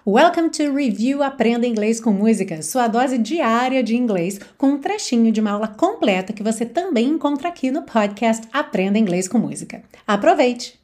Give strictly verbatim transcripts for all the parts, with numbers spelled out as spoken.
Welcome to Review Aprenda Inglês com Música, sua dose diária de inglês com um trechinho de uma aula completa que você também encontra aqui no podcast Aprenda Inglês com Música. Aproveite!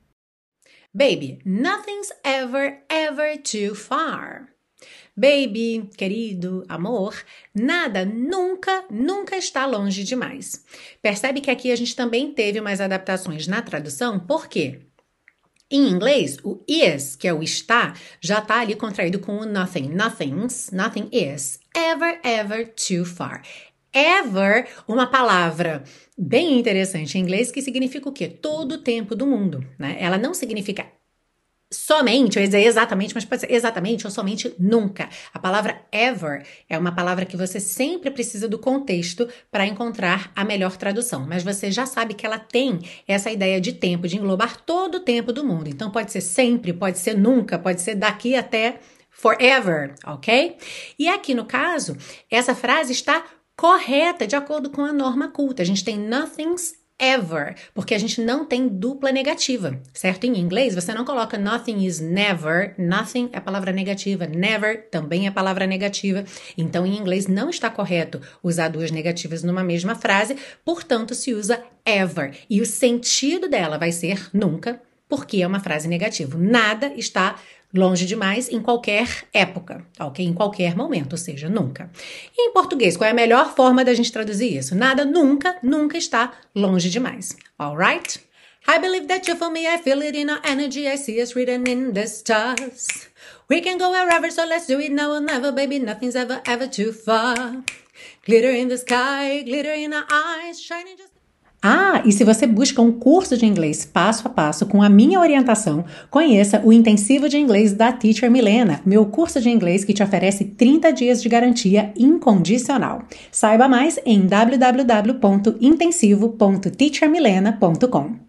Baby, nothing's ever, ever too far. Baby, querido, amor, nada nunca, nunca está longe demais. Percebe que aqui a gente também teve umas adaptações na tradução, por quê? Em inglês, o is, que é o está, já está ali contraído com o nothing. Nothing's, nothing is. Ever, ever too far. Ever, uma palavra bem interessante em inglês que significa o quê? Todo o tempo do mundo, né? Ela não significa somente, eu ia dizer exatamente, mas pode ser exatamente ou somente nunca. A palavra ever é uma palavra que você sempre precisa do contexto para encontrar a melhor tradução, mas você já sabe que ela tem essa ideia de tempo, de englobar todo o tempo do mundo. Então pode ser sempre, pode ser nunca, pode ser daqui até forever, ok? E aqui no caso, essa frase está correta de acordo com a norma culta. A gente tem nothing's ever, porque a gente não tem dupla negativa, certo? Em inglês, você não coloca nothing is never, nothing é palavra negativa, never também é palavra negativa, então em inglês não está correto usar duas negativas numa mesma frase, portanto se usa ever, e o sentido dela vai ser nunca, porque é uma frase negativa. Nada está longe demais em qualquer época, ok? Em qualquer momento, ou seja, nunca. E em português, qual é a melhor forma da gente traduzir isso? Nada nunca, nunca está longe demais. Alright? I believe that you feel me, I feel it in our energy, I see us written in the stars. We can go wherever, so let's do it now or never, baby, nothing's ever, ever too far. Glitter in the sky, glitter in our eyes, shining just... Ah, e se você busca um curso de inglês passo a passo com a minha orientação, conheça o Intensivo de Inglês da Teacher Milena, meu curso de inglês que te oferece trinta dias de garantia incondicional. Saiba mais em w w w ponto intensivo ponto teacher milena ponto com.